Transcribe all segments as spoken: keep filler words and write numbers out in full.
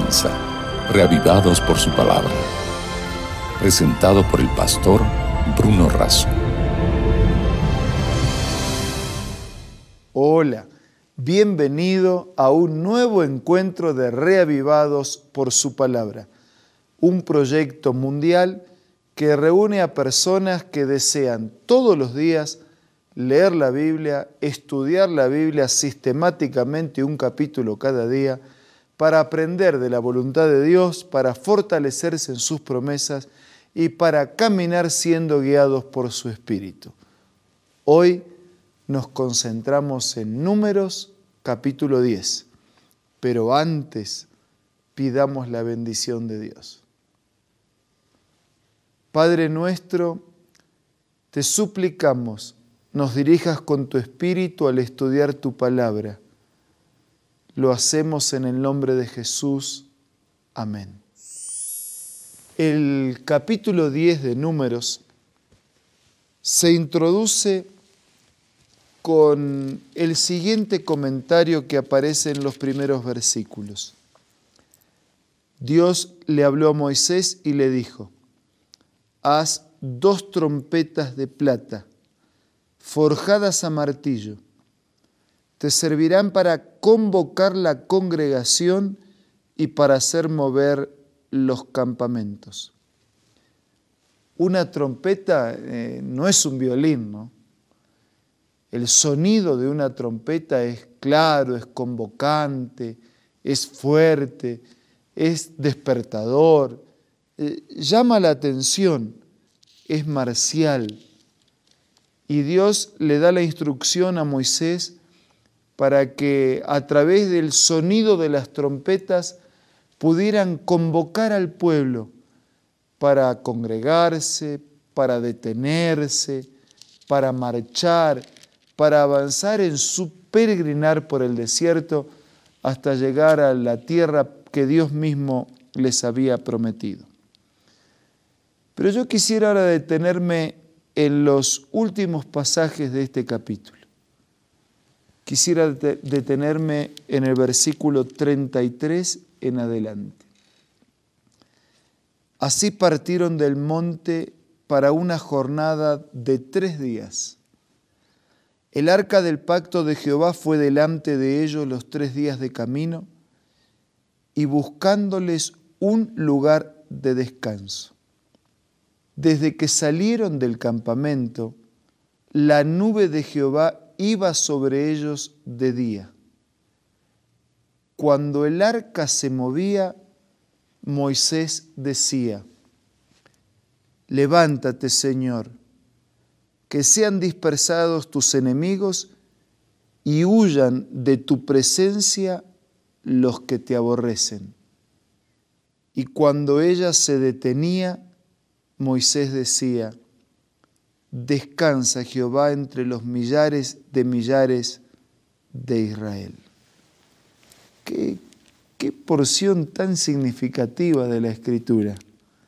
comienza, Reavivados por su palabra. Presentado por el pastor Bruno Razo. Hola, bienvenido a un nuevo encuentro de Reavivados por su palabra, un proyecto mundial que reúne a personas que desean todos los días leer la Biblia, estudiar la Biblia sistemáticamente un capítulo cada día, para aprender de la voluntad de Dios, para fortalecerse en sus promesas y para caminar siendo guiados por su Espíritu. Hoy nos concentramos en Números capítulo diez, pero antes pidamos la bendición de Dios. Padre nuestro, te suplicamos, nos dirijas con tu Espíritu al estudiar tu palabra. Lo hacemos en el nombre de Jesús. Amén. El capítulo diez de Números se introduce con el siguiente comentario que aparece en los primeros versículos. Dios le habló a Moisés y le dijo: haz dos trompetas de plata, forjadas a martillo. Te servirán para convocar la congregación y para hacer mover los campamentos. Una trompeta eh, no es un violín, ¿no? El sonido de una trompeta es claro, es convocante, es fuerte, es despertador, eh, llama la atención, es marcial. Y Dios le da la instrucción a Moisés para que a través del sonido de las trompetas pudieran convocar al pueblo para congregarse, para detenerse, para marchar, para avanzar en su peregrinar por el desierto hasta llegar a la tierra que Dios mismo les había prometido. Pero yo quisiera ahora detenerme en los últimos pasajes de este capítulo. Quisiera detenerme en el versículo treinta y tres en adelante. Así partieron del monte para una jornada de tres días. El arca del pacto de Jehová fue delante de ellos los tres días de camino y buscándoles un lugar de descanso. Desde que salieron del campamento, la nube de Jehová iba sobre ellos de día. Cuando el arca se movía, Moisés decía: levántate, Señor, que sean dispersados tus enemigos y huyan de tu presencia los que te aborrecen. Y cuando ella se detenía, Moisés decía: descansa Jehová entre los millares de millares de Israel. Qué, qué porción tan significativa de la Escritura.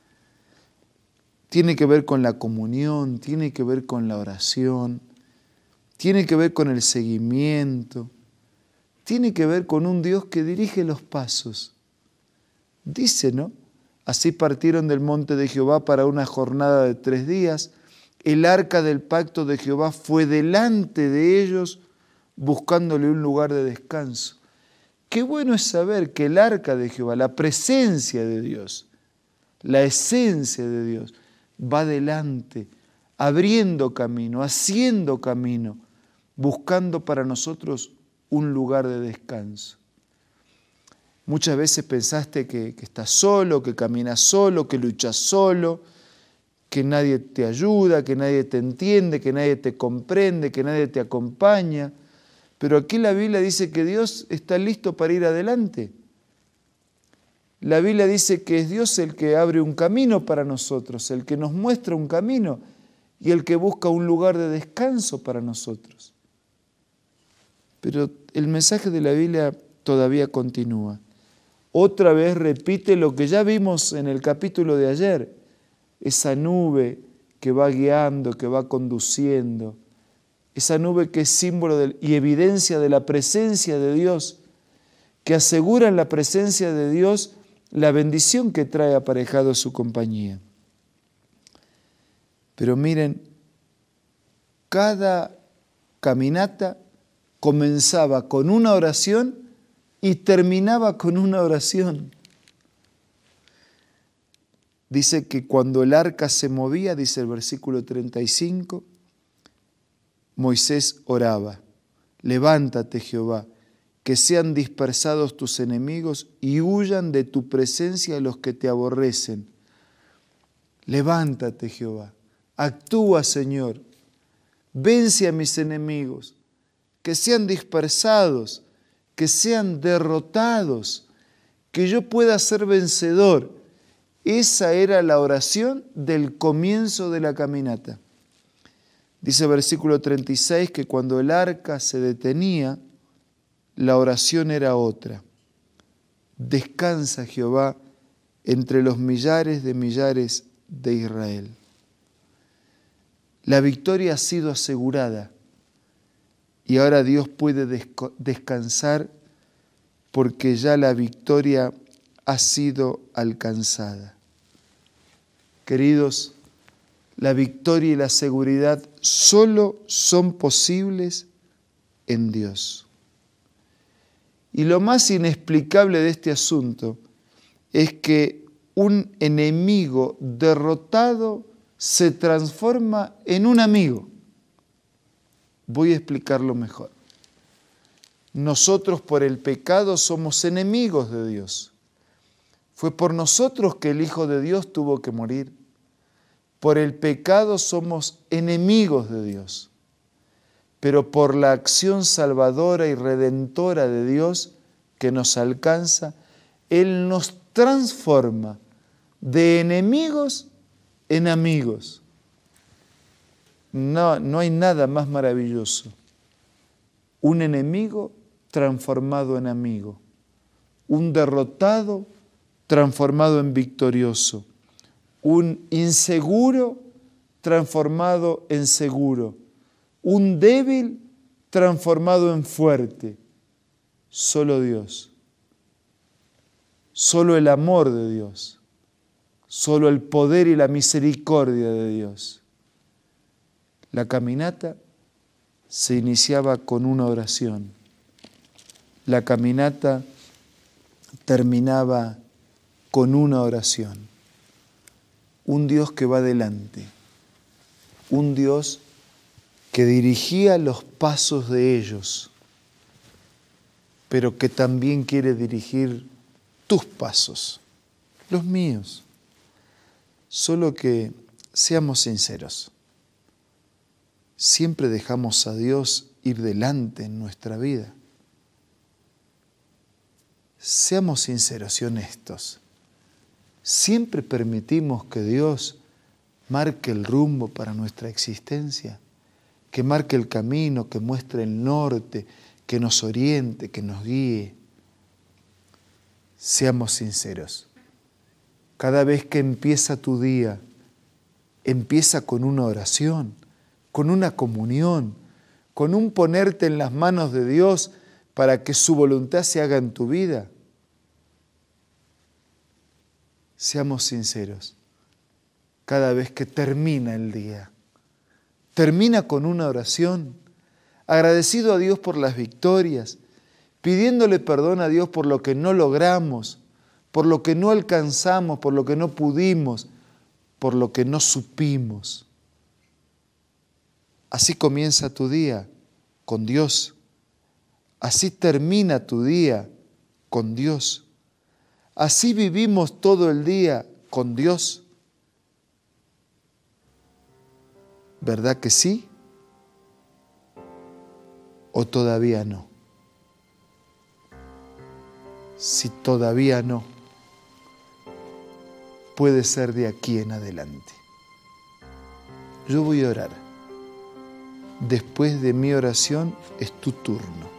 Tiene que ver con la comunión, tiene que ver con la oración, tiene que ver con el seguimiento, tiene que ver con un Dios que dirige los pasos. Dice, ¿no? Así partieron del monte de Jehová para una jornada de tres días. El arca del pacto de Jehová fue delante de ellos, buscándole un lugar de descanso. Qué bueno es saber que el arca de Jehová, la presencia de Dios, la esencia de Dios, va delante, abriendo camino, haciendo camino, buscando para nosotros un lugar de descanso. Muchas veces pensaste que, que estás solo, que caminas solo, que luchas solo, que nadie te ayuda, que nadie te entiende, que nadie te comprende, que nadie te acompaña. Pero aquí la Biblia dice que Dios está listo para ir adelante. La Biblia dice que es Dios el que abre un camino para nosotros, el que nos muestra un camino y el que busca un lugar de descanso para nosotros. Pero el mensaje de la Biblia todavía continúa. Otra vez repite lo que ya vimos en el capítulo de ayer, esa nube que va guiando, que va conduciendo, esa nube que es símbolo de, y evidencia de la presencia de Dios, que aseguran la presencia de Dios la bendición que trae aparejado su compañía. Pero miren, cada caminata comenzaba con una oración y terminaba con una oración. Dice que cuando el arca se movía, dice el versículo treinta y cinco, Moisés oraba: levántate, Jehová, que sean dispersados tus enemigos y huyan de tu presencia los que te aborrecen. Levántate, Jehová, actúa, Señor, vence a mis enemigos, que sean dispersados, que sean derrotados, que yo pueda ser vencedor. Esa era la oración del comienzo de la caminata. Dice el versículo treinta y seis que cuando el arca se detenía, la oración era otra. Descansa, Jehová, entre los millares de millares de Israel. La victoria ha sido asegurada y ahora Dios puede descansar porque ya la victoria ha sido alcanzada. Queridos, la victoria y la seguridad solo son posibles en Dios. Y lo más inexplicable de este asunto es que un enemigo derrotado se transforma en un amigo. Voy a explicarlo mejor. Nosotros por el pecado somos enemigos de Dios. Fue por nosotros que el Hijo de Dios tuvo que morir. Por el pecado somos enemigos de Dios. Pero por la acción salvadora y redentora de Dios que nos alcanza, Él nos transforma de enemigos en amigos. No, no hay nada más maravilloso. Un enemigo transformado en amigo. Un derrotado transformado en victorioso. Un inseguro transformado en seguro. Un débil transformado en fuerte. Solo Dios. Solo el amor de Dios. Solo el poder y la misericordia de Dios. La caminata se iniciaba con una oración. La caminata terminaba con una oración. Un Dios que va delante. Un Dios que dirigía los pasos de ellos, pero que también quiere dirigir tus pasos, los míos. Solo que seamos sinceros. Siempre dejamos a Dios ir delante en nuestra vida. Seamos sinceros y honestos. Siempre permitimos que Dios marque el rumbo para nuestra existencia, que marque el camino, que muestre el norte, que nos oriente, que nos guíe. Seamos sinceros. Cada vez que empieza tu día, empieza con una oración, con una comunión, con un ponerte en las manos de Dios para que su voluntad se haga en tu vida. Seamos sinceros. Cada vez que termina el día, termina con una oración, agradecido a Dios por las victorias, pidiéndole perdón a Dios por lo que no logramos, por lo que no alcanzamos, por lo que no pudimos, por lo que no supimos. Así comienza tu día con Dios. Así termina tu día con Dios. Así vivimos todo el día con Dios. ¿Verdad que sí? ¿O todavía no? Si todavía no, puede ser de aquí en adelante. Yo voy a orar. Después de mi oración es tu turno.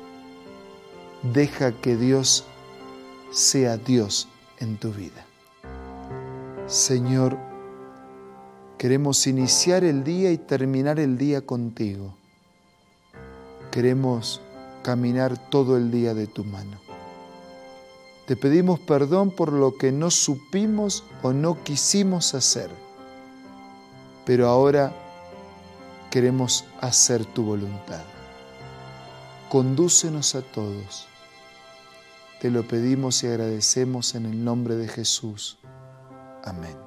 Deja que Dios sea Dios en tu vida. Señor, queremos iniciar el día y terminar el día contigo. Queremos caminar todo el día de tu mano. Te pedimos perdón por lo que no supimos o no quisimos hacer, pero ahora queremos hacer tu voluntad. Condúcenos a todos. Te lo pedimos y agradecemos en el nombre de Jesús. Amén.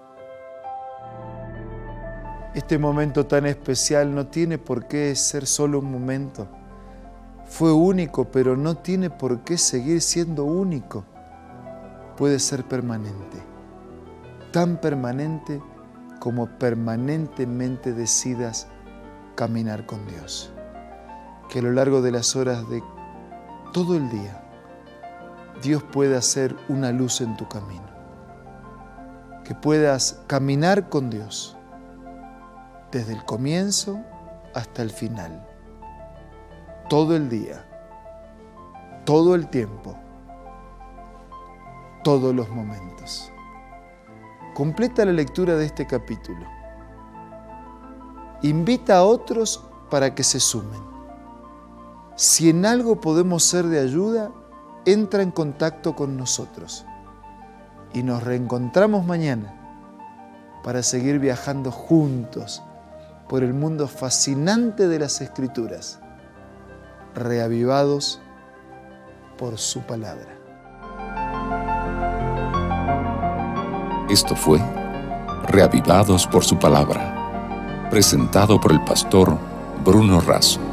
Este momento tan especial no tiene por qué ser solo un momento. Fue único, pero no tiene por qué seguir siendo único. Puede ser permanente, tan permanente como permanentemente decidas caminar con Dios. Que a lo largo de las horas de todo el día, Dios pueda hacer una luz en tu camino. Que puedas caminar con Dios desde el comienzo hasta el final. Todo el día, todo el tiempo, todos los momentos. Completa la lectura de este capítulo. Invita a otros para que se sumen. Si en algo podemos ser de ayuda, entra en contacto con nosotros. Y nos reencontramos mañana para seguir viajando juntos por el mundo fascinante de las Escrituras, reavivados por su palabra. Esto fue Reavivados por su palabra, presentado por el pastor Bruno Razo.